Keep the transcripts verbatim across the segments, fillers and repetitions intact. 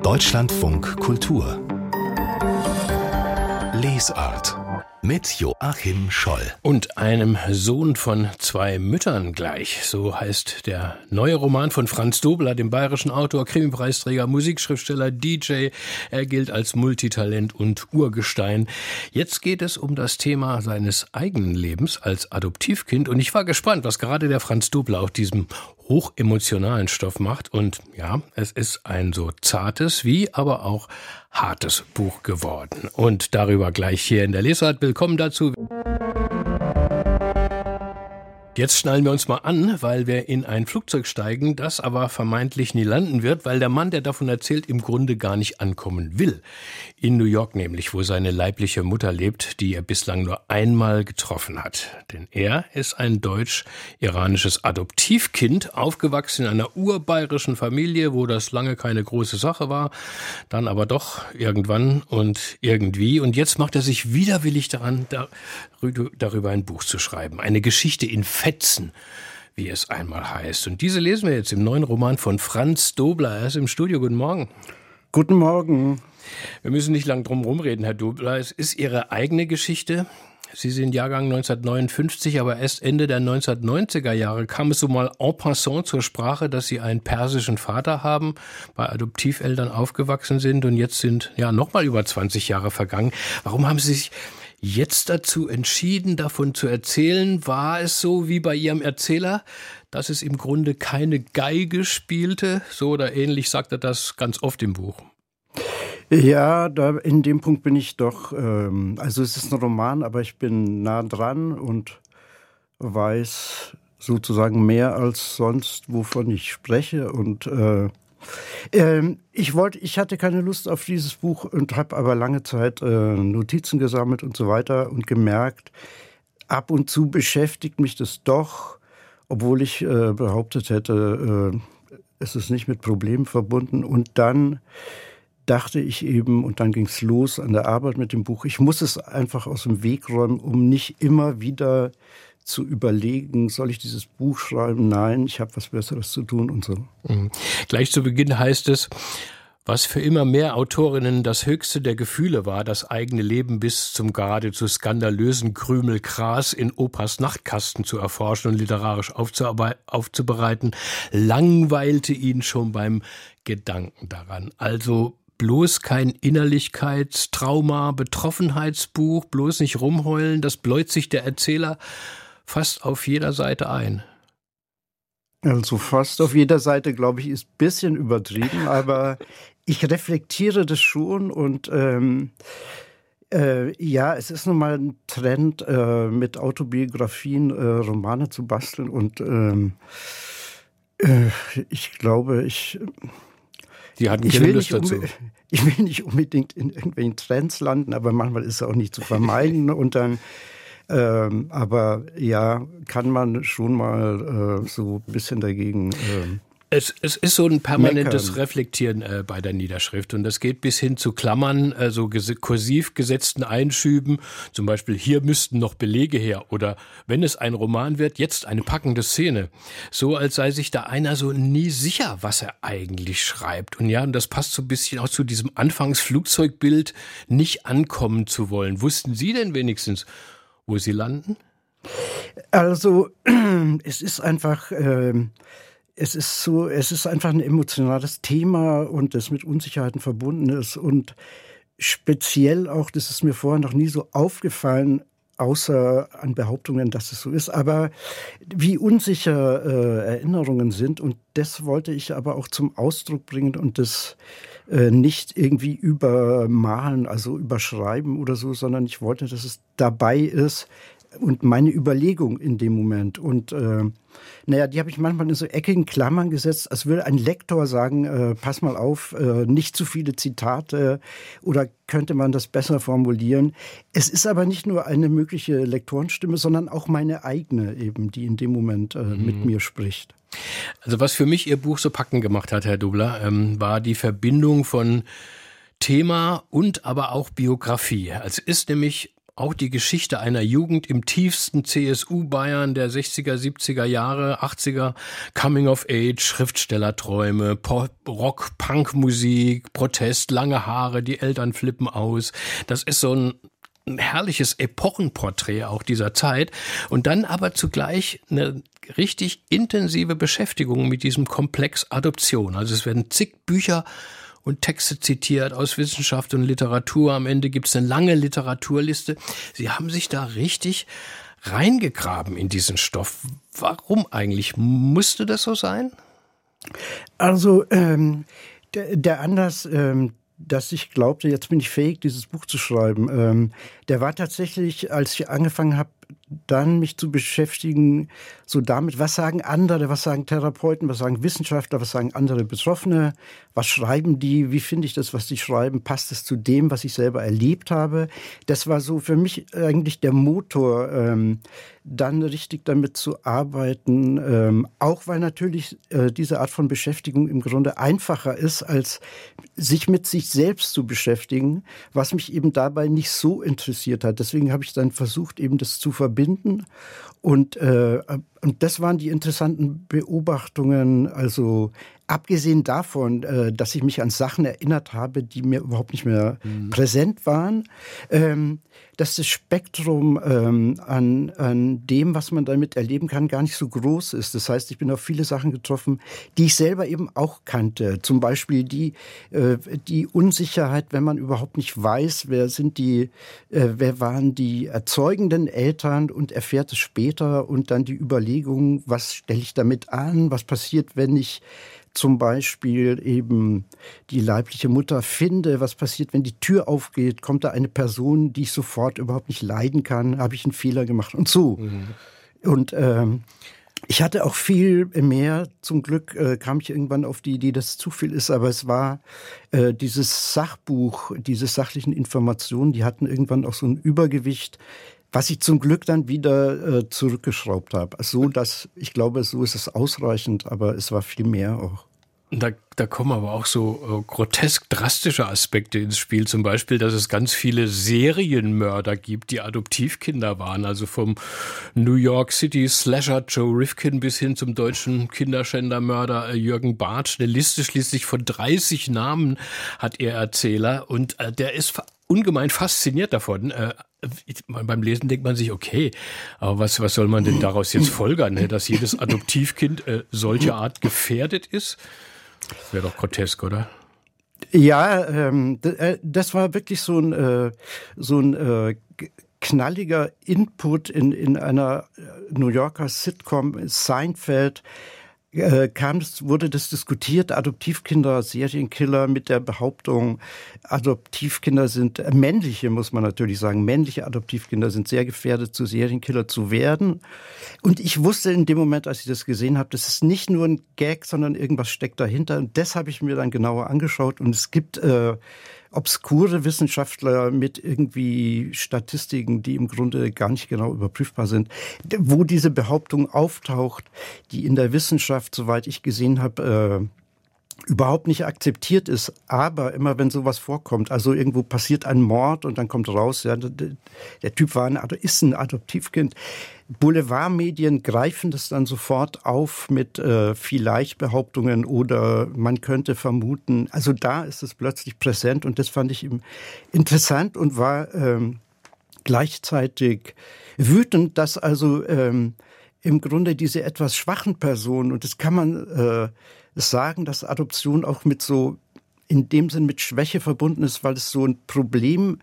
Deutschlandfunk Kultur Lesart mit Joachim Scholl. Und einem Sohn von zwei Müttern gleich. So heißt der neue Roman von Franz Dobler, dem bayerischen Autor, Krimipreisträger, Musikschriftsteller, D J. Er gilt als Multitalent und Urgestein. Jetzt geht es um das Thema seines eigenen Lebens als Adoptivkind. Und ich war gespannt, was gerade der Franz Dobler auf diesem hochemotionalen Stoff macht. Und ja, es ist ein so zartes wie aber auch hartes Buch geworden. Und darüber gleich hier in der Lesart. Willkommen dazu. Jetzt schnallen wir uns mal an, weil wir in ein Flugzeug steigen, das aber vermeintlich nie landen wird, weil der Mann, der davon erzählt, im Grunde gar nicht ankommen will. In New York nämlich, wo seine leibliche Mutter lebt, die er bislang nur einmal getroffen hat. Denn er ist ein deutsch-iranisches Adoptivkind, aufgewachsen in einer urbayerischen Familie, wo das lange keine große Sache war, dann aber doch irgendwann und irgendwie. Und jetzt macht er sich widerwillig daran, darüber ein Buch zu schreiben. Eine Geschichte in Fetzen, wie es einmal heißt. Und diese lesen wir jetzt im neuen Roman von Franz Dobler. Er ist im Studio. Guten Morgen. Guten Morgen. Wir müssen nicht lang drum rumreden, Herr Dobler. Es ist Ihre eigene Geschichte. Sie sind Jahrgang neunzehnhundertneunundfünfzig, aber erst Ende der neunzehnhundertneunziger Jahre kam es so mal en passant zur Sprache, dass Sie einen persischen Vater haben, bei Adoptiveltern aufgewachsen sind und jetzt sind ja noch mal über zwanzig Jahre vergangen. Warum haben Sie sich jetzt dazu entschieden, davon zu erzählen? War es so wie bei Ihrem Erzähler, dass es im Grunde keine Geige spielte? So oder ähnlich sagt er das ganz oft im Buch. Ja, da in dem Punkt bin ich doch, ähm, also es ist ein Roman, aber ich bin nah dran und weiß sozusagen mehr als sonst, wovon ich spreche. Und äh, ähm, ich wollte, ich hatte keine Lust auf dieses Buch und habe aber lange Zeit äh, Notizen gesammelt und so weiter und gemerkt, ab und zu beschäftigt mich das doch, obwohl ich äh, behauptet hätte, äh, es ist nicht mit Problemen verbunden. Und dann dachte ich eben, und dann ging es los an der Arbeit mit dem Buch, ich muss es einfach aus dem Weg räumen, um nicht immer wieder zu überlegen, soll ich dieses Buch schreiben? Nein, ich habe was Besseres zu tun und so. Mhm. Gleich zu Beginn heißt es, was für immer mehr Autorinnen das höchste der Gefühle war, das eigene Leben bis zum geradezu skandalösen Krümel Gras in Opas Nachtkasten zu erforschen und literarisch aufzubereiten, langweilte ihn schon beim Gedanken daran. Also bloß kein Innerlichkeitstrauma, Betroffenheitsbuch, bloß nicht rumheulen, das bläut sich der Erzähler fast auf jeder Seite ein. Also fast auf jeder Seite, glaube ich, ist ein bisschen übertrieben, aber ich reflektiere das schon und ähm, äh, ja, es ist nun mal ein Trend, äh, mit Autobiografien äh, Romane zu basteln und ähm, äh, ich glaube, ich... Die hatten ich keine will Lust dazu. Ich will nicht unbedingt in irgendwelchen Trends landen, aber manchmal ist es auch nicht zu vermeiden. Und dann, ähm, aber ja, kann man schon mal äh, so ein bisschen dagegen. Ähm, Es, es ist so ein permanentes meckern. Reflektieren äh, bei der Niederschrift und das geht bis hin zu Klammern, äh, so ges- kursiv gesetzten Einschüben, zum Beispiel hier müssten noch Belege her oder wenn es ein Roman wird, jetzt eine packende Szene. So als sei sich da einer so nie sicher, was er eigentlich schreibt. Und ja, und das passt so ein bisschen auch zu diesem Anfangsflugzeugbild, nicht ankommen zu wollen. Wussten Sie denn wenigstens, wo Sie landen? Also es ist einfach... Ähm, Es ist so, es ist einfach ein emotionales Thema und das mit Unsicherheiten verbunden ist und speziell auch, das ist mir vorher noch nie so aufgefallen, außer an Behauptungen, dass es so ist, aber wie unsicher äh, Erinnerungen sind und das wollte ich aber auch zum Ausdruck bringen und das äh, nicht irgendwie übermalen, also überschreiben oder so, sondern ich wollte, dass es dabei ist, und meine Überlegung in dem Moment. Und äh, naja, die habe ich manchmal in so eckigen Klammern gesetzt, als würde ein Lektor sagen, äh, pass mal auf, äh, nicht zu viele Zitate oder könnte man das besser formulieren. Es ist aber nicht nur eine mögliche Lektorenstimme, sondern auch meine eigene eben, die in dem Moment äh, mhm. mit mir spricht. Also was für mich Ihr Buch so packend gemacht hat, Herr Dobler, ähm, war die Verbindung von Thema und aber auch Biografie. Es ist nämlich auch die Geschichte einer Jugend im tiefsten C S U-Bayern der sechziger, siebziger Jahre, achtziger, Coming of Age, Schriftstellerträume, Pop, Rock, Punkmusik, Protest, lange Haare, die Eltern flippen aus. Das ist so ein ein herrliches Epochenporträt auch dieser Zeit und dann aber zugleich eine richtig intensive Beschäftigung mit diesem Komplex Adoption. Also es werden zig Bücher und Texte zitiert aus Wissenschaft und Literatur. Am Ende gibt es eine lange Literaturliste. Sie haben sich da richtig reingegraben in diesen Stoff. Warum eigentlich? Musste das so sein? Also ähm, der, der Anlass, ähm, dass ich glaubte, jetzt bin ich fähig, dieses Buch zu schreiben, ähm, der war tatsächlich, als ich angefangen habe, dann mich zu beschäftigen, so damit, was sagen andere, was sagen Therapeuten, was sagen Wissenschaftler, was sagen andere Betroffene, was schreiben die, wie finde ich das, was die schreiben, passt es zu dem, was ich selber erlebt habe. Das war so für mich eigentlich der Motor, ähm, dann richtig damit zu arbeiten, ähm, auch weil natürlich äh, diese Art von Beschäftigung im Grunde einfacher ist, als sich mit sich selbst zu beschäftigen, was mich eben dabei nicht so interessiert hat. Deswegen habe ich dann versucht, eben das zu verbinden. Und, äh, und das waren die interessanten Beobachtungen, also abgesehen davon, äh, dass ich mich an Sachen erinnert habe, die mir überhaupt nicht mehr mhm. präsent waren, ähm, dass das Spektrum ähm, an, an dem, was man damit erleben kann, gar nicht so groß ist. Das heißt, ich bin auf viele Sachen getroffen, die ich selber eben auch kannte. Zum Beispiel die, äh, die Unsicherheit, wenn man überhaupt nicht weiß, wer sind die, äh, wer waren die erzeugenden Eltern und erfährt es später und dann die Überlegung, was stelle ich damit an, was passiert, wenn ich zum Beispiel eben die leibliche Mutter finde, was passiert, wenn die Tür aufgeht, kommt da eine Person, die ich sofort überhaupt nicht leiden kann, habe ich einen Fehler gemacht und so. Mhm. Und ähm, ich hatte auch viel mehr, zum Glück äh, kam ich irgendwann auf die Idee, dass es zu viel ist, aber es war äh, dieses Sachbuch, diese sachlichen Informationen, die hatten irgendwann auch so ein Übergewicht, was ich zum Glück dann wieder äh, zurückgeschraubt habe. So, dass ich glaube, so ist es ausreichend, aber es war viel mehr auch. Da, da kommen aber auch so äh, grotesk drastische Aspekte ins Spiel. Zum Beispiel, dass es ganz viele Serienmörder gibt, die Adoptivkinder waren. Also vom New York City Slasher Joe Rifkin bis hin zum deutschen Kinderschändermörder äh, Jürgen Bartsch. Eine Liste schließlich von dreißig Namen hat ihr Erzähler. Und äh, der ist fa- ungemein fasziniert davon. Äh, beim Lesen denkt man sich, okay, aber was, was soll man denn daraus jetzt folgern? Ne? Dass jedes Adoptivkind äh, solcher Art gefährdet ist? Das wäre doch grotesk, oder? Ja, ähm, d- das war wirklich so ein, äh, so ein äh, knalliger Input in, in einer New Yorker Sitcom, Seinfeld. Äh, kam das, wurde das diskutiert, Adoptivkinder, Serienkiller, mit der Behauptung, Adoptivkinder sind, äh, männliche muss man natürlich sagen, männliche Adoptivkinder sind sehr gefährdet, zu Serienkiller zu werden. Und ich wusste in dem Moment, als ich das gesehen habe, das ist nicht nur ein Gag, sondern irgendwas steckt dahinter. Und das habe ich mir dann genauer angeschaut. Und es gibt äh, obskure Wissenschaftler mit irgendwie Statistiken, die im Grunde gar nicht genau überprüfbar sind, wo diese Behauptung auftaucht, die in der Wissenschaft, soweit ich gesehen habe, äh, überhaupt nicht akzeptiert ist. Aber immer wenn sowas vorkommt, also irgendwo passiert ein Mord und dann kommt raus, ja, der, der Typ war ein, ist ein Adoptivkind. Boulevardmedien greifen das dann sofort auf mit äh, vielleicht Behauptungen oder man könnte vermuten. Also da ist es plötzlich präsent und das fand ich eben interessant und war ähm, gleichzeitig wütend, dass also ähm, im Grunde diese etwas schwachen Personen, und das kann man äh, sagen, dass Adoption auch mit so, in dem Sinn mit Schwäche verbunden ist, weil es so ein Problem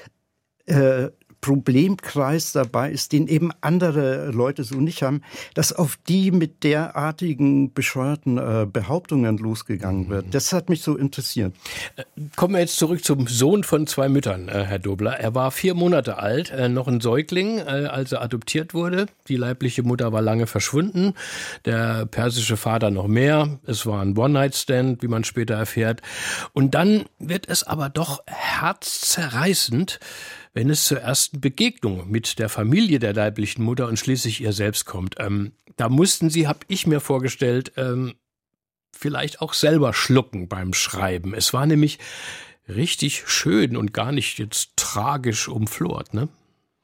äh, Problemkreis dabei ist, den eben andere Leute so nicht haben, dass auf die mit derartigen bescheuerten äh, Behauptungen losgegangen wird. Das hat mich so interessiert. Kommen wir jetzt zurück zum Sohn von zwei Müttern, äh, Herr Dobler. Er war vier Monate alt, äh, noch ein Säugling, äh, als er adoptiert wurde. Die leibliche Mutter war lange verschwunden, der persische Vater noch mehr. Es war ein One-Night-Stand, wie man später erfährt. Und dann wird es aber doch herzzerreißend, wenn es zur ersten Begegnung mit der Familie der leiblichen Mutter und schließlich ihr selbst kommt. Ähm, da mussten Sie, habe ich mir vorgestellt, ähm, vielleicht auch selber schlucken beim Schreiben. Es war nämlich richtig schön und gar nicht jetzt tragisch umflort, ne?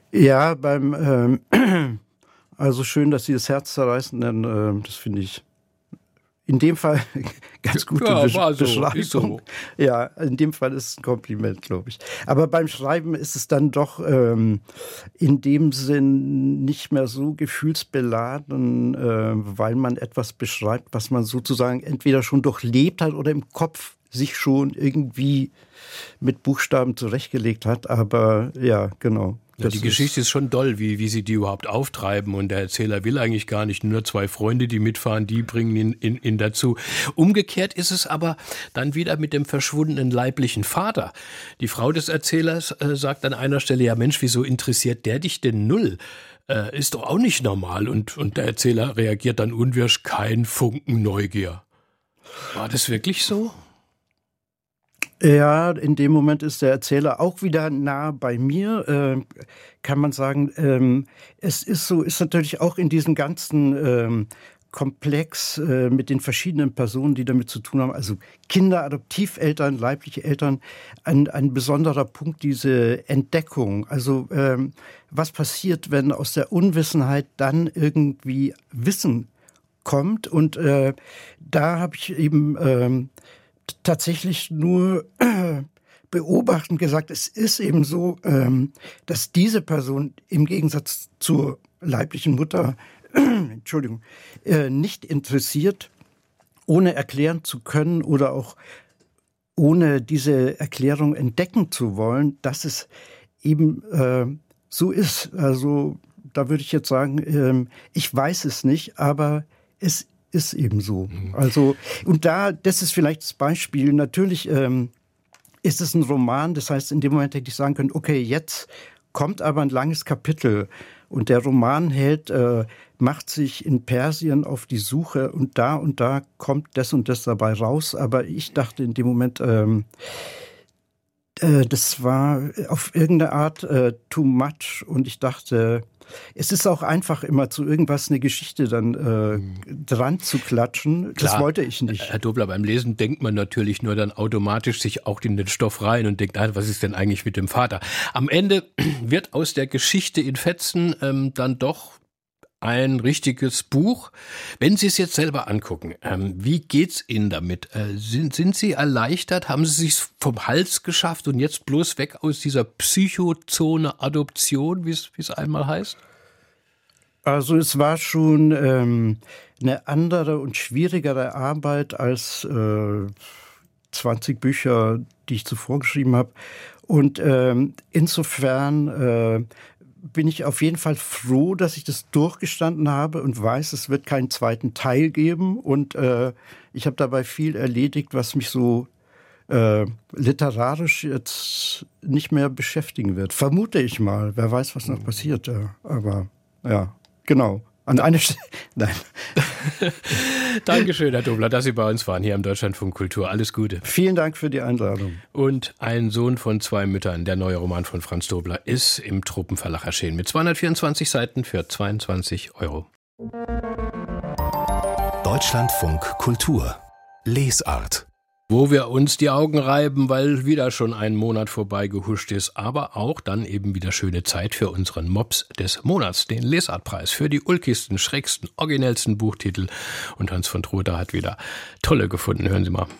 Ja, beim, ähm, also schön, dass Sie das Herz zerreißen, denn äh, das finde ich in dem Fall ganz gute ja, Besch- war so, Beschreibung. ist so. Ja, in dem Fall ist es ein Kompliment, glaube ich. Aber beim Schreiben ist es dann doch ähm, in dem Sinn nicht mehr so gefühlsbeladen, äh, weil man etwas beschreibt, was man sozusagen entweder schon durchlebt hat oder im Kopf sich schon irgendwie mit Buchstaben zurechtgelegt hat. Aber ja, genau. Ja, die Geschichte ist schon doll, wie, wie sie die überhaupt auftreiben. Und der Erzähler will eigentlich gar nicht, nur zwei Freunde, die mitfahren, die bringen ihn, ihn, ihn dazu. Umgekehrt ist es aber dann wieder mit dem verschwundenen leiblichen Vater. Die Frau des Erzählers äh, sagt an einer Stelle, ja Mensch, wieso interessiert der dich denn null? Äh, ist doch auch nicht normal. Und, und der Erzähler reagiert dann unwirsch, kein Funken Neugier. War das wirklich so? Ja, in dem Moment ist der Erzähler auch wieder nah bei mir, äh, kann man sagen. Ähm, es ist so, ist natürlich auch in diesem ganzen ähm, Komplex äh, mit den verschiedenen Personen, die damit zu tun haben, also Kinder, Adoptiveltern, leibliche Eltern, ein, ein besonderer Punkt, diese Entdeckung. Also ähm, was passiert, wenn aus der Unwissenheit dann irgendwie Wissen kommt? Und äh, da habe ich eben ähm, tatsächlich nur äh, beobachtend gesagt, es ist eben so, ähm, dass diese Person im Gegensatz zur leiblichen Mutter, äh, Entschuldigung, äh, nicht interessiert, ohne erklären zu können oder auch ohne diese Erklärung entdecken zu wollen, dass es eben äh, so ist. Also da würde ich jetzt sagen, äh, ich weiß es nicht, aber es ist Ist eben so. Also, und da, das ist vielleicht das Beispiel. Natürlich ähm, ist es ein Roman, das heißt, in dem Moment hätte ich sagen können, okay, jetzt kommt aber ein langes Kapitel. Und der Romanheld äh, macht sich in Persien auf die Suche und da und da kommt das und das dabei raus. Aber ich dachte in dem Moment, ähm, äh, das war auf irgendeine Art äh, too much. Und ich dachte, es ist auch einfach immer zu irgendwas eine Geschichte dann äh, dran zu klatschen. Klar, das wollte ich nicht. Herr Dobler, beim Lesen denkt man natürlich nur dann automatisch sich auch in den Stoff rein und denkt, ah, was ist denn eigentlich mit dem Vater? Am Ende wird aus der Geschichte in Fetzen ähm, dann doch ein richtiges Buch. Wenn Sie es jetzt selber angucken, ähm, wie geht's Ihnen damit? Äh, sind, sind Sie erleichtert? Haben Sie sich vom Hals geschafft und jetzt bloß weg aus dieser Psychozone Adoption, wie es einmal heißt? Also es war schon ähm, eine andere und schwierigere Arbeit als äh, zwanzig Bücher, die ich zuvor geschrieben habe. Und ähm, insofern äh, bin ich auf jeden Fall froh, dass ich das durchgestanden habe und weiß, es wird keinen zweiten Teil geben. Und äh, ich habe dabei viel erledigt, was mich so äh, literarisch jetzt nicht mehr beschäftigen wird. Vermute ich mal. Wer weiß, was noch passiert. Ja. Aber ja, genau. An einer Stelle. Nein. Dankeschön, Herr Dobler, dass Sie bei uns waren hier am Deutschlandfunk Kultur. Alles Gute. Vielen Dank für die Einladung. Und Ein Sohn von zwei Müttern, der neue Roman von Franz Dobler, ist im Tropenverlag erschienen mit zweihundertvierundzwanzig Seiten für zweiundzwanzig Euro. Deutschlandfunk Kultur Lesart. Wo wir uns die Augen reiben, weil wieder schon ein Monat vorbei gehuscht ist, aber auch dann eben wieder schöne Zeit für unseren Mops des Monats, den Lesartpreis für die ulkigsten, schrägsten, originellsten Buchtitel. Und Hans von Trotha hat wieder tolle gefunden. Hören Sie mal.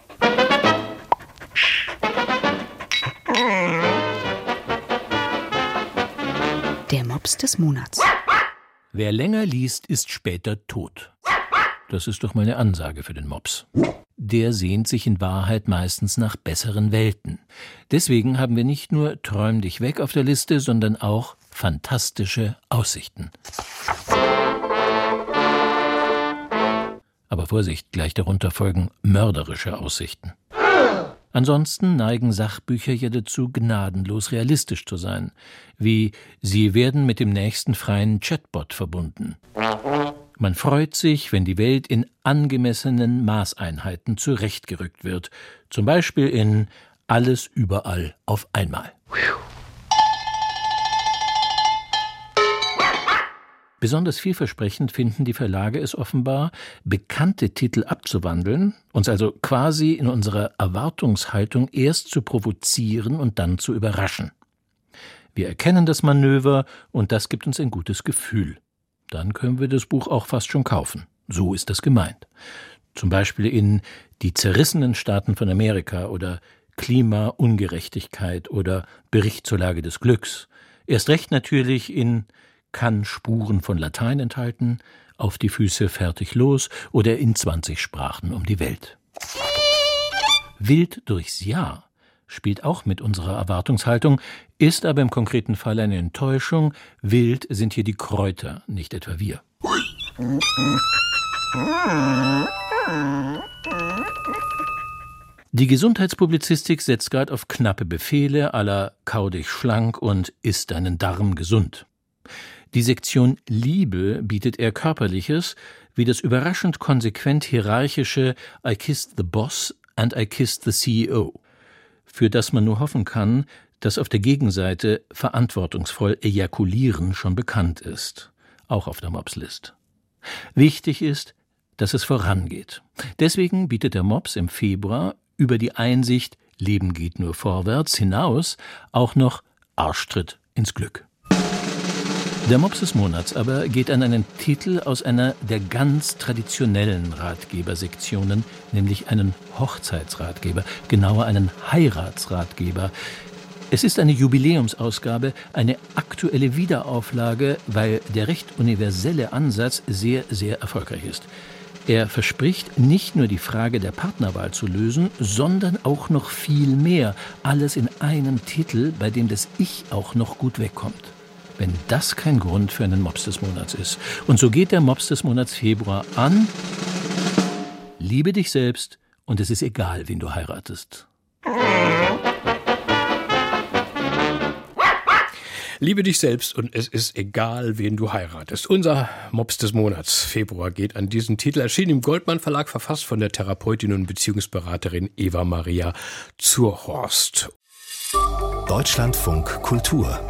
Der Mops des Monats. Wer länger liest, ist später tot. Das ist doch mal eine Ansage für den Mops. Der sehnt sich in Wahrheit meistens nach besseren Welten. Deswegen haben wir nicht nur Träum dich weg auf der Liste, sondern auch fantastische Aussichten. Aber Vorsicht, gleich darunter folgen mörderische Aussichten. Ansonsten neigen Sachbücher ja dazu, gnadenlos realistisch zu sein, wie sie werden mit dem nächsten freien Chatbot verbunden. Man freut sich, wenn die Welt in angemessenen Maßeinheiten zurechtgerückt wird, zum Beispiel in Alles überall auf einmal. Besonders vielversprechend finden die Verlage es offenbar, bekannte Titel abzuwandeln, uns also quasi in unserer Erwartungshaltung erst zu provozieren und dann zu überraschen. Wir erkennen das Manöver und das gibt uns ein gutes Gefühl. Dann können wir das Buch auch fast schon kaufen. So ist das gemeint. Zum Beispiel in Die zerrissenen Staaten von Amerika oder Klimaungerechtigkeit oder Bericht zur Lage des Glücks. Erst recht natürlich in Kann Spuren von Latein enthalten, Auf die Füße, fertig, los oder in zwanzig Sprachen um die Welt. Wild durchs Jahr spielt auch mit unserer Erwartungshaltung, ist aber im konkreten Fall eine Enttäuschung. Wild sind hier die Kräuter, nicht etwa wir. Die Gesundheitspublizistik setzt gerade auf knappe Befehle à la Kau dich schlank und Iss deinen Darm gesund. Die Sektion Liebe bietet eher Körperliches, wie das überraschend konsequent hierarchische I kissed the boss and I kissed the C E O, für das man nur hoffen kann, dass auf der Gegenseite verantwortungsvoll ejakulieren schon bekannt ist, auch auf der Mops-List. Wichtig ist, dass es vorangeht. Deswegen bietet der Mops im Februar über die Einsicht Leben geht nur vorwärts hinaus auch noch Arschtritt ins Glück. Der Mops des Monats aber geht an einen Titel aus einer der ganz traditionellen Ratgebersektionen, nämlich einen Hochzeitsratgeber, genauer einen Heiratsratgeber. Es ist eine Jubiläumsausgabe, eine aktuelle Wiederauflage, weil der recht universelle Ansatz sehr, sehr erfolgreich ist. Er verspricht, nicht nur die Frage der Partnerwahl zu lösen, sondern auch noch viel mehr. Alles in einem Titel, bei dem das Ich auch noch gut wegkommt. Wenn das kein Grund für einen Mops des Monats ist. Und so geht der Mops des Monats Februar an: Liebe dich selbst und es ist egal, wen du heiratest. Liebe dich selbst und es ist egal, wen du heiratest. Unser Mops des Monats Februar geht an diesen Titel. Erschien im Goldmann Verlag, verfasst von der Therapeutin und Beziehungsberaterin Eva Maria Zurhorst. Deutschlandfunk Kultur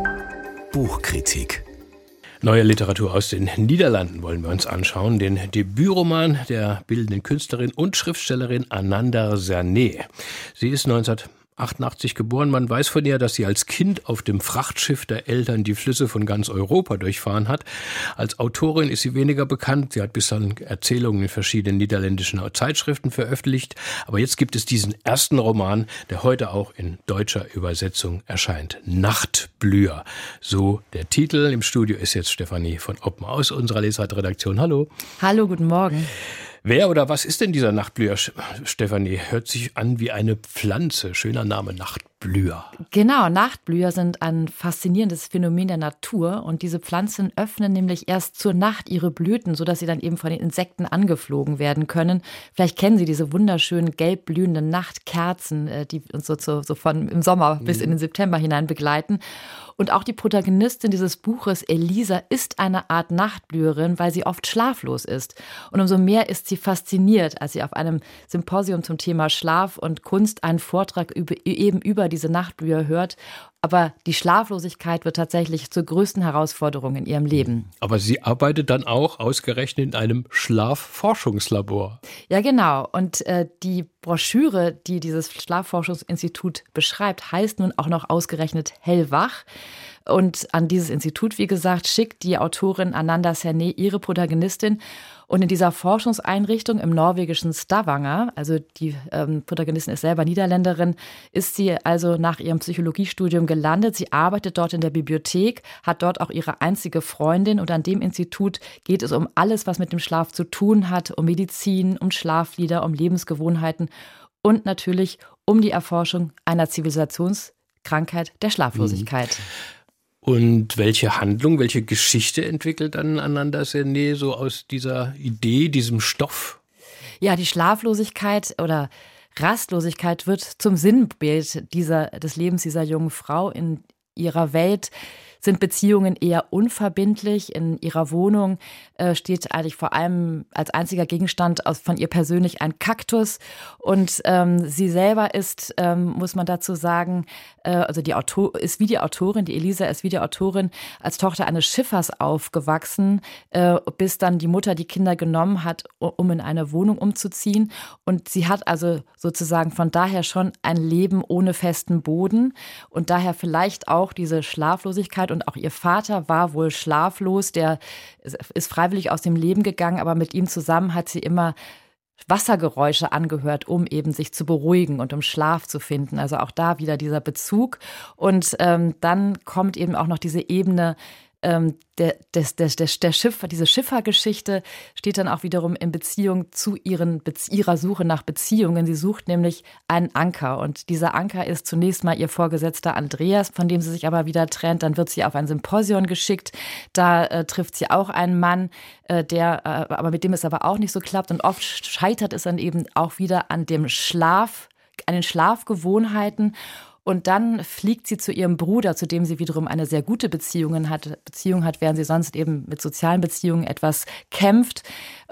Buchkritik. Neue Literatur aus den Niederlanden wollen wir uns anschauen. Den Debütroman der bildenden Künstlerin und Schriftstellerin Ananda Sernay. Sie ist neunzehnhundertachtundachtzig geboren. Man weiß von ihr, dass sie als Kind auf dem Frachtschiff der Eltern die Flüsse von ganz Europa durchfahren hat. Als Autorin ist sie weniger bekannt. Sie hat bislang Erzählungen in verschiedenen niederländischen Zeitschriften veröffentlicht. Aber jetzt gibt es diesen ersten Roman, der heute auch in deutscher Übersetzung erscheint. Nachtblüher. So der Titel. Im Studio ist jetzt Stefanie von Oppen aus unserer Lesart-Redaktion. Hallo. Hallo, guten Morgen. Wer oder was ist denn dieser Nachtblüher, Stefanie? Hört sich an wie eine Pflanze. Schöner Name, Nachtblüher. Genau, Nachtblüher sind ein faszinierendes Phänomen der Natur. Und diese Pflanzen öffnen nämlich erst zur Nacht ihre Blüten, sodass sie dann eben von den Insekten angeflogen werden können. Vielleicht kennen Sie diese wunderschönen gelb blühenden Nachtkerzen, die uns so, so, so von im Sommer bis in den September hinein begleiten. Und auch die Protagonistin dieses Buches, Elisa, ist eine Art Nachtblüherin, weil sie oft schlaflos ist. Und umso mehr ist sie fasziniert, als sie auf einem Symposium zum Thema Schlaf und Kunst einen Vortrag über, eben über diese Nachtblüher hört. Aber die Schlaflosigkeit wird tatsächlich zur größten Herausforderung in ihrem Leben. Aber sie arbeitet dann auch ausgerechnet in einem Schlafforschungslabor. Ja, genau. Und äh, die Broschüre, die dieses Schlafforschungsinstitut beschreibt, heißt nun auch noch ausgerechnet Hellwach. Und an dieses Institut, wie gesagt, schickt die Autorin Ananda Sernay ihre Protagonistin. Und in dieser Forschungseinrichtung im norwegischen Stavanger, also die ähm, Protagonistin ist selber Niederländerin, ist sie also nach ihrem Psychologiestudium gelandet. Sie arbeitet dort in der Bibliothek, hat dort auch ihre einzige Freundin. Und an dem Institut geht es um alles, was mit dem Schlaf zu tun hat, um Medizin, um Schlaflieder, um Lebensgewohnheiten und natürlich um die Erforschung einer Zivilisationskrankheit der Schlaflosigkeit. Mhm. Und welche Handlung, welche Geschichte entwickelt dann Ananda Sernay so aus dieser Idee, diesem Stoff? Ja, die Schlaflosigkeit oder Rastlosigkeit wird zum Sinnbild dieser, des Lebens dieser jungen Frau in ihrer Welt. sind Beziehungen eher unverbindlich. In ihrer Wohnung äh, steht eigentlich vor allem als einziger Gegenstand aus, von ihr persönlich ein Kaktus. Und ähm, sie selber ist, ähm, muss man dazu sagen, äh, also die Autor ist wie die Autorin, die Elisa ist wie die Autorin, als Tochter eines Schiffers aufgewachsen, äh, bis dann die Mutter die Kinder genommen hat, um in eine Wohnung umzuziehen. Und sie hat also sozusagen von daher schon ein Leben ohne festen Boden und daher vielleicht auch diese Schlaflosigkeit. Und auch ihr Vater war wohl schlaflos, der ist freiwillig aus dem Leben gegangen, aber mit ihm zusammen hat sie immer Wassergeräusche angehört, um eben sich zu beruhigen und um Schlaf zu finden. Also auch da wieder dieser Bezug. Und ähm, dann kommt eben auch noch diese Ebene ähm, der, des, des, des, der Schiff, diese Schiffergeschichte steht dann auch wiederum in Beziehung zu ihren, ihrer Suche nach Beziehungen. Sie sucht nämlich einen Anker und dieser Anker ist zunächst mal ihr Vorgesetzter Andreas, von dem sie sich aber wieder trennt. Dann wird sie auf ein Symposion geschickt, da äh, trifft sie auch einen Mann, äh, der, äh, aber mit dem es aber auch nicht so klappt und oft scheitert es dann eben auch wieder an dem Schlaf, an den Schlafgewohnheiten. Und dann fliegt sie zu ihrem Bruder, zu dem sie wiederum eine sehr gute Beziehung hat, Beziehung hat, während sie sonst eben mit sozialen Beziehungen etwas kämpft.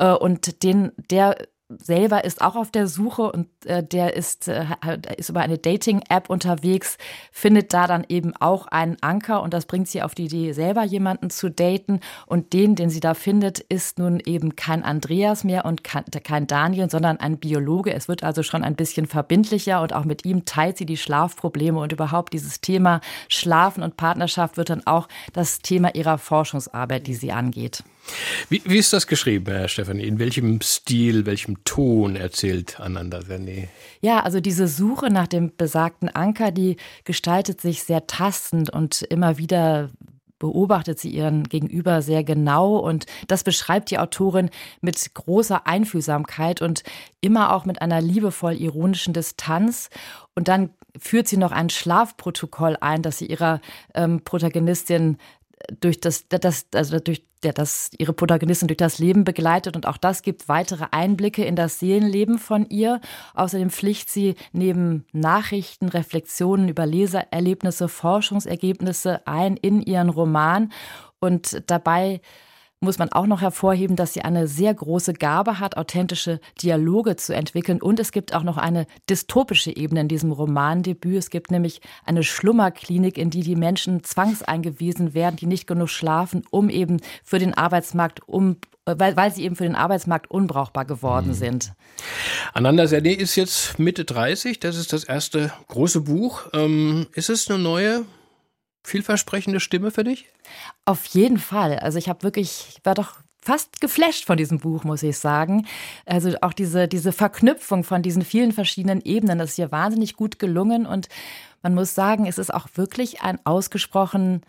Und den, der selber ist auch auf der Suche und äh, der ist, äh, ist über eine Dating-App unterwegs, findet da dann eben auch einen Anker und das bringt sie auf die Idee, selber jemanden zu daten. Und den, den sie da findet, ist nun eben kein Andreas mehr und kein, kein Daniel, sondern ein Biologe. Es wird also schon ein bisschen verbindlicher und auch mit ihm teilt sie die Schlafprobleme und überhaupt dieses Thema Schlafen und Partnerschaft wird dann auch das Thema ihrer Forschungsarbeit, die sie angeht. Wie, wie ist das geschrieben, Herr Stefanie? In welchem Stil, welchem Ton erzählt Ananda Serne? Ja, also diese Suche nach dem besagten Anker, die gestaltet sich sehr tastend und immer wieder beobachtet sie ihren Gegenüber sehr genau und das beschreibt die Autorin mit großer Einfühlsamkeit und immer auch mit einer liebevoll ironischen Distanz. Und dann führt sie noch ein Schlafprotokoll ein, das sie ihrer ähm, Protagonistin durch das, das, also durch der das ihre Protagonistin durch das Leben begleitet und auch das gibt weitere Einblicke in das Seelenleben von ihr. Außerdem pflicht sie neben Nachrichten, Reflexionen über Lesererlebnisse, Forschungsergebnisse ein in ihren Roman und dabei muss man auch noch hervorheben, dass sie eine sehr große Gabe hat, authentische Dialoge zu entwickeln. Und es gibt auch noch eine dystopische Ebene in diesem Romandebüt. Es gibt nämlich eine Schlummerklinik, in die die Menschen zwangseingewiesen werden, die nicht genug schlafen, um eben für den Arbeitsmarkt, um, weil, weil sie eben für den Arbeitsmarkt unbrauchbar geworden mhm. sind. Ananda Serne ist jetzt Mitte dreißig. Das ist das erste große Buch. Ähm, ist es eine neue, vielversprechende Stimme für dich? Auf jeden Fall. Also ich habe wirklich, ich war doch fast geflasht von diesem Buch, muss ich sagen. Also auch diese, diese Verknüpfung von diesen vielen verschiedenen Ebenen, das ist hier wahnsinnig gut gelungen. Und man muss sagen, es ist auch wirklich ein ausgesprochen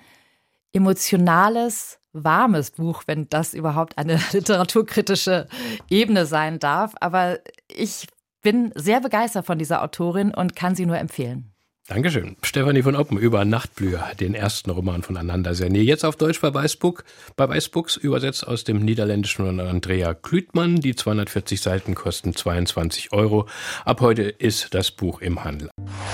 emotionales, warmes Buch, wenn das überhaupt eine literaturkritische Ebene sein darf. Aber ich bin sehr begeistert von dieser Autorin und kann sie nur empfehlen. Dankeschön. Stefanie von Oppen über Nachtblüher, den ersten Roman von Ananda Serne. Jetzt auf Deutsch bei Weißbuch, bei Weißbooks, übersetzt aus dem Niederländischen von Andrea Klütmann. Die zweihundertvierzig Seiten kosten zweiundzwanzig Euro. Ab heute ist das Buch im Handel.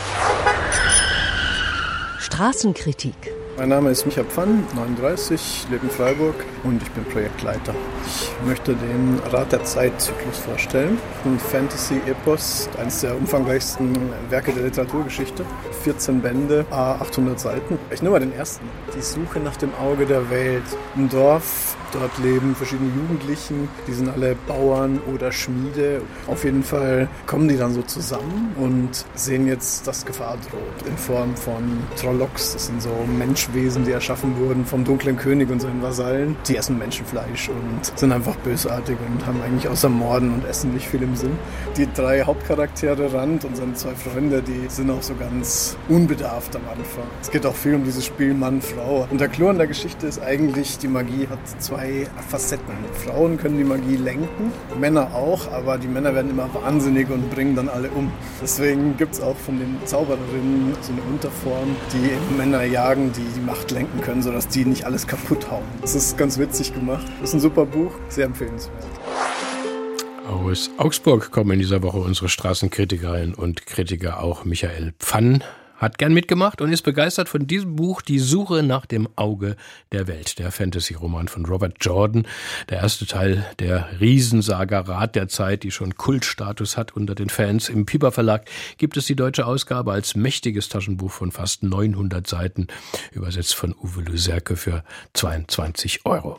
Straßenkritik. Mein Name ist Micha Pfann, neununddreißig, lebe in Freiburg und ich bin Projektleiter. Ich möchte den Rat der Zeit-Zyklus vorstellen. Ein Fantasy-Epos, eines der umfangreichsten Werke der Literaturgeschichte. vierzehn Bände, achthundert Seiten. Ich nehme mal den ersten. Die Suche nach dem Auge der Welt. Ein Dorf, dort leben verschiedene Jugendlichen, die sind alle Bauern oder Schmiede. Auf jeden Fall kommen die dann so zusammen und sehen jetzt, dass Gefahr droht. In Form von Trollocs, das sind so Menschwesen, die erschaffen wurden vom dunklen König und seinen Vasallen. Die essen Menschenfleisch und sind einfach bösartig und haben eigentlich außer Morden und Essen nicht viel im Sinn. Die drei Hauptcharaktere, Rand und seine zwei Freunde, die sind auch so ganz unbedarft am Anfang. Es geht auch viel um dieses Spiel Mann-Frau. Und der Clou an der Geschichte ist eigentlich, die Magie hat zwei Facetten. Frauen können die Magie lenken, Männer auch, aber die Männer werden immer wahnsinnig und bringen dann alle um. Deswegen gibt es auch von den Zaubererinnen so eine Unterform, die Männer jagen, die die Macht lenken können, sodass die nicht alles kaputt hauen. Das ist ganz witzig gemacht. Das ist ein super Buch, sehr empfehlenswert. Aus Augsburg kommen in dieser Woche unsere Straßenkritikerinnen und Kritiker, auch Michael Pfann hat gern mitgemacht und ist begeistert von diesem Buch Die Suche nach dem Auge der Welt, der Fantasy-Roman von Robert Jordan. Der erste Teil der Riesensaga Rat der Zeit, die schon Kultstatus hat unter den Fans. Im Piper Verlag gibt es die deutsche Ausgabe als mächtiges Taschenbuch von fast neunhundert Seiten, übersetzt von Uwe Luserke für zweiundzwanzig Euro.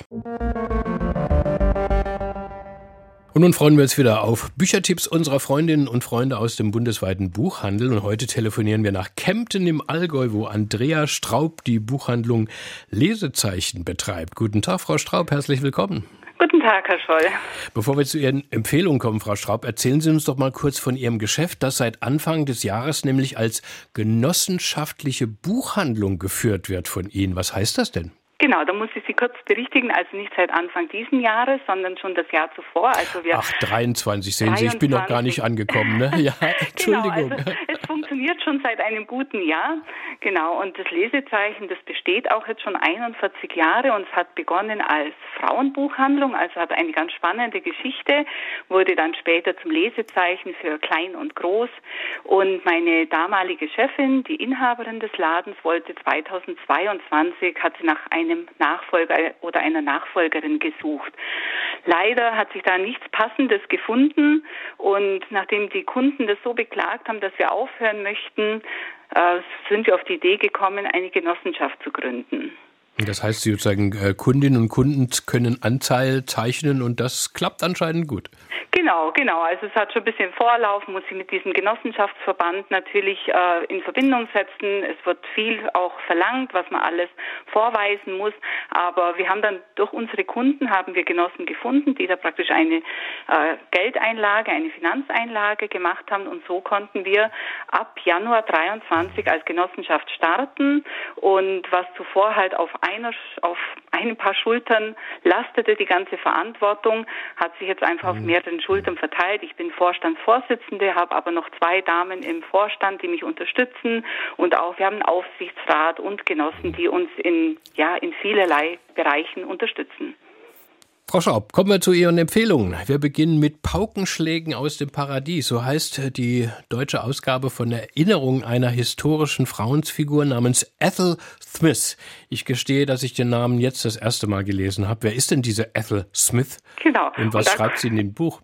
Und nun freuen wir uns wieder auf Büchertipps unserer Freundinnen und Freunde aus dem bundesweiten Buchhandel. Und heute telefonieren wir nach Kempten im Allgäu, wo Andrea Straub die Buchhandlung Lesezeichen betreibt. Guten Tag, Frau Straub, herzlich willkommen. Guten Tag, Herr Scholl. Bevor wir zu Ihren Empfehlungen kommen, Frau Straub, erzählen Sie uns doch mal kurz von Ihrem Geschäft, das seit Anfang des Jahres nämlich als genossenschaftliche Buchhandlung geführt wird von Ihnen. Was heißt das denn? Genau, da muss ich Sie kurz berichtigen, also nicht seit Anfang diesen Jahres, sondern schon das Jahr zuvor. Also wir Ach, dreiundzwanzig, sehen Sie, ich bin noch gar nicht angekommen. Ne? Ja, Entschuldigung. Genau, also es funktioniert schon seit einem guten Jahr. Genau, und das Lesezeichen, das besteht auch jetzt schon einundvierzig Jahre und es hat begonnen als Frauenbuchhandlung, also hat eine ganz spannende Geschichte, wurde dann später zum Lesezeichen für Klein und Groß. Und meine damalige Chefin, die Inhaberin des Ladens, wollte zweitausendzweiundzwanzig, hat sie nach einem Nachfolger oder einer Nachfolgerin gesucht. Leider hat sich da nichts Passendes gefunden und nachdem die Kunden das so beklagt haben, dass wir aufhören möchten, äh, sind wir auf die Idee gekommen, eine Genossenschaft zu gründen. Das heißt, sozusagen Kundinnen und Kunden können Anteil zeichnen und das klappt anscheinend gut. Genau, genau. Also es hat schon ein bisschen Vorlauf, muss sich mit diesem Genossenschaftsverband natürlich äh, in Verbindung setzen. Es wird viel auch verlangt, was man alles vorweisen muss. Aber wir haben dann durch unsere Kunden haben wir Genossen gefunden, die da praktisch eine äh, Geldeinlage, eine Finanzeinlage gemacht haben. Und so konnten wir ab Januar dreiundzwanzig als Genossenschaft starten. Und was zuvor halt auf einer, auf ein paar Schultern lastete, die ganze Verantwortung, hat sich jetzt einfach auf mehreren Schultern verteilt. Ich bin Vorstandsvorsitzende, habe aber noch zwei Damen im Vorstand, die mich unterstützen und auch wir haben einen Aufsichtsrat und Genossen, die uns in, ja, in vielerlei Bereichen unterstützen. Frau Straub, kommen wir zu Ihren Empfehlungen. Wir beginnen mit Paukenschlägen aus dem Paradies. So heißt die deutsche Ausgabe von Erinnerung einer historischen Frauensfigur namens Ethel Smith. Ich gestehe, dass ich den Namen jetzt das erste Mal gelesen habe. Wer ist denn diese Ethel Smith? Genau. Und was Und schreibt sie in dem Buch?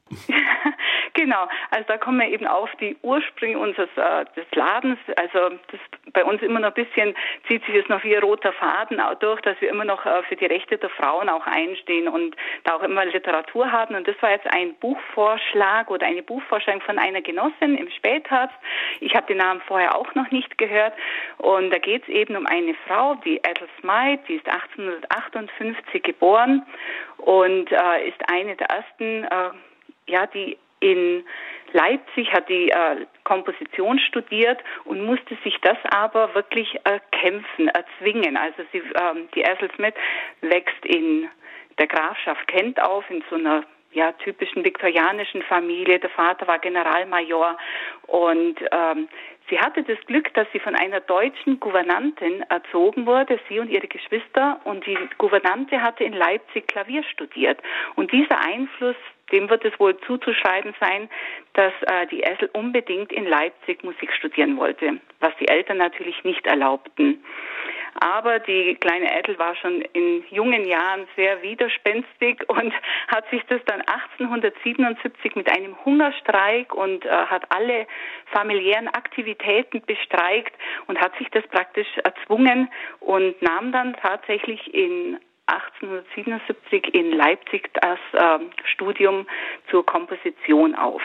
Genau, also da kommen wir eben auf die Ursprünge unseres äh, des Ladens. Also das bei uns immer noch ein bisschen zieht sich das noch wie ein roter Faden auch durch, dass wir immer noch äh, für die Rechte der Frauen auch einstehen und da auch immer Literatur haben. Und das war jetzt ein Buchvorschlag oder eine Buchvorstellung von einer Genossin im Spätherbst. Ich habe den Namen vorher auch noch nicht gehört. Und da geht es eben um eine Frau, die Ethel Smythe, die ist achtzehnhundertachtundfünfzig geboren und äh, ist eine der ersten, äh, ja, die in Leipzig hat die äh, Komposition studiert und musste sich das aber wirklich erkämpfen, erzwingen. Also sie, ähm, die Ethel Smith wächst in der Grafschaft Kent auf, in so einer ja, typischen viktorianischen Familie. Der Vater war Generalmajor und ähm, sie hatte das Glück, dass sie von einer deutschen Gouvernantin erzogen wurde, sie und ihre Geschwister. Und die Gouvernante hatte in Leipzig Klavier studiert. Und dieser Einfluss, dem wird es wohl zuzuschreiben sein, dass äh, die Ethel unbedingt in Leipzig Musik studieren wollte, was die Eltern natürlich nicht erlaubten. Aber die kleine Ethel war schon in jungen Jahren sehr widerspenstig und hat sich das dann achtzehnhundertsiebenundsiebzig mit einem Hungerstreik und äh, hat alle familiären Aktivitäten bestreikt und hat sich das praktisch erzwungen und nahm dann tatsächlich in achtzehnhundertsiebenundsiebzig in Leipzig das äh, Studium zur Komposition auf.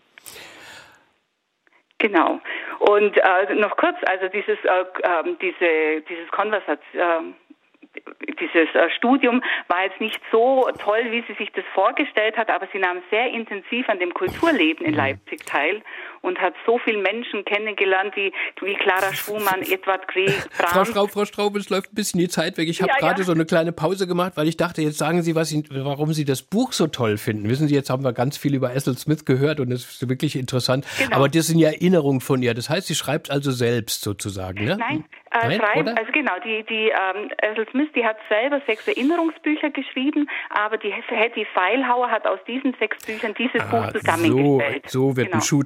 Genau. Und äh, noch kurz, also dieses äh, äh, diese dieses Konversation, äh, dieses äh, Studium war jetzt nicht so toll, wie sie sich das vorgestellt hat, aber sie nahm sehr intensiv an dem Kulturleben in Leipzig teil und hat so viele Menschen kennengelernt, wie, wie Clara Schumann, Edvard Grieg, Brahms. Frau Straub, Frau Straub, es läuft ein bisschen die Zeit weg. Ich habe ja, gerade ja. so eine kleine Pause gemacht, weil ich dachte, jetzt sagen Sie, was Sie, warum Sie das Buch so toll finden. Wissen Sie, jetzt haben wir ganz viel über Ethel Smith gehört und es ist wirklich interessant. Genau. Aber das sind ja Erinnerungen von ihr. Das heißt, sie schreibt also selbst sozusagen, ne? Nein, äh, Nein schreibt, oder? also genau, die, die ähm, Ethel Smith, die hat selber sechs Erinnerungsbücher geschrieben, aber die Hattie Feilhauer hat aus diesen sechs Büchern dieses ah, Buch zusammengestellt. So, so wird genau. ein Schuh draus, weil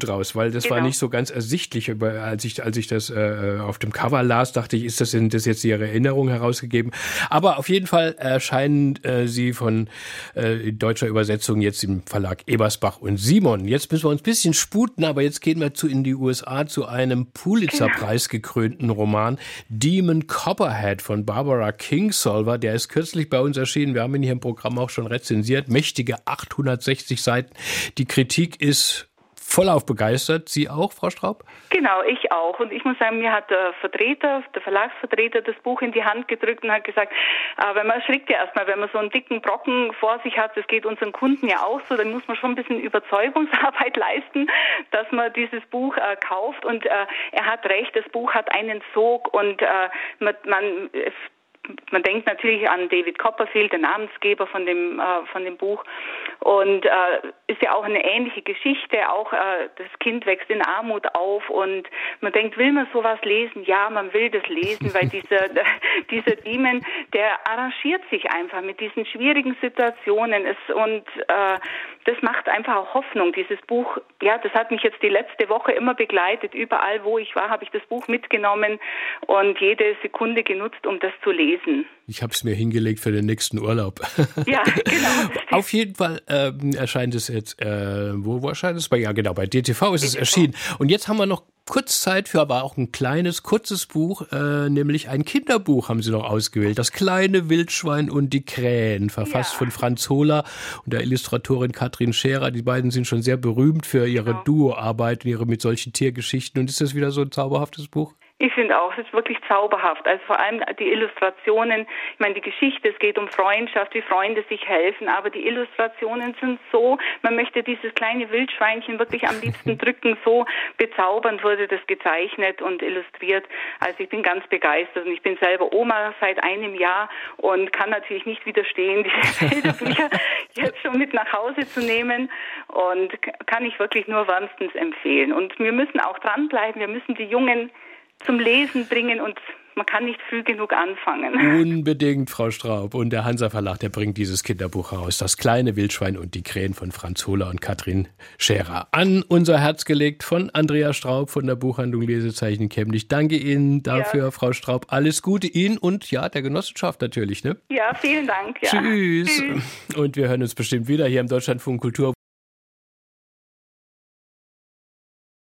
weil das genau. war nicht so ganz ersichtlich. Als ich, als ich das äh, auf dem Cover las, dachte ich, ist das, sind das jetzt Ihre Erinnerungen herausgegeben? Aber auf jeden Fall erscheinen äh, sie von äh, deutscher Übersetzung jetzt im Verlag Ebersbach und Simon. Jetzt müssen wir uns ein bisschen sputen, aber jetzt gehen wir zu in die U S A zu einem Pulitzer-Preis gekrönten Roman, Demon Copperhead von Barbara Kingsolver. Der ist kürzlich bei uns erschienen. Wir haben ihn hier im Programm auch schon rezensiert. Mächtige achthundertsechzig Seiten. Die Kritik ist vollauf begeistert. Sie auch, Frau Straub? Genau, ich auch. Und ich muss sagen, mir hat der Vertreter, der Verlagsvertreter das Buch in die Hand gedrückt und hat gesagt, äh, weil man erschrickt ja erstmal, wenn man so einen dicken Brocken vor sich hat, das geht unseren Kunden ja auch so, dann muss man schon ein bisschen Überzeugungsarbeit leisten, dass man dieses Buch äh, kauft. Und äh, er hat recht, das Buch hat einen Sog und äh, man, man äh, Man denkt natürlich an David Copperfield, der Namensgeber von dem äh, von dem Buch, und äh, ist ja auch eine ähnliche Geschichte. Auch äh, das Kind wächst in Armut auf und man denkt, will man sowas lesen? Ja, man will das lesen, weil dieser dieser Demon, der arrangiert sich einfach mit diesen schwierigen Situationen. Es, und äh, das macht einfach auch Hoffnung. Dieses Buch, ja, das hat mich jetzt die letzte Woche immer begleitet. Überall, wo ich war, habe ich das Buch mitgenommen und jede Sekunde genutzt, um das zu lesen. Ich habe es mir hingelegt für den nächsten Urlaub. Ja, genau. Auf jeden Fall ähm, erscheint es jetzt, äh, wo, wo erscheint es? Bei, ja, genau, bei D T V ist D T V. Es erschienen. Und jetzt haben wir noch kurz Zeit für aber auch ein kleines, kurzes Buch, äh, nämlich ein Kinderbuch haben Sie noch ausgewählt. Das kleine Wildschwein und die Krähen, verfasst ja. von Franz Hohler und der Illustratorin Katrin Scherer. Die beiden sind schon sehr berühmt für ihre genau. Duo-Arbeit und ihre mit solchen Tiergeschichten. Und ist das wieder so ein zauberhaftes Buch? Ich finde auch, es ist wirklich zauberhaft. Also vor allem die Illustrationen, ich meine, die Geschichte, es geht um Freundschaft, wie Freunde sich helfen, aber die Illustrationen sind so, man möchte dieses kleine Wildschweinchen wirklich am liebsten drücken, so bezaubernd wurde das gezeichnet und illustriert. Also ich bin ganz begeistert und ich bin selber Oma seit einem Jahr und kann natürlich nicht widerstehen, diese Bilderbücher jetzt schon mit nach Hause zu nehmen, und kann ich wirklich nur wärmstens empfehlen. Und wir müssen auch dranbleiben, wir müssen die Jungen zum Lesen bringen und man kann nicht früh genug anfangen. Unbedingt, Frau Straub. Und der Hansa Verlag, der bringt dieses Kinderbuch raus. Das kleine Wildschwein und die Krähen von Franz Hohler und Katrin Scherer. An unser Herz gelegt von Andrea Straub von der Buchhandlung Lesezeichen Chemnitz. Danke Ihnen dafür, ja. Frau Straub. Alles Gute Ihnen und ja, der Genossenschaft natürlich. Ne? Ja, vielen Dank. Ja. Tschüss. Tschüss. Und wir hören uns bestimmt wieder hier im Deutschlandfunk Kultur.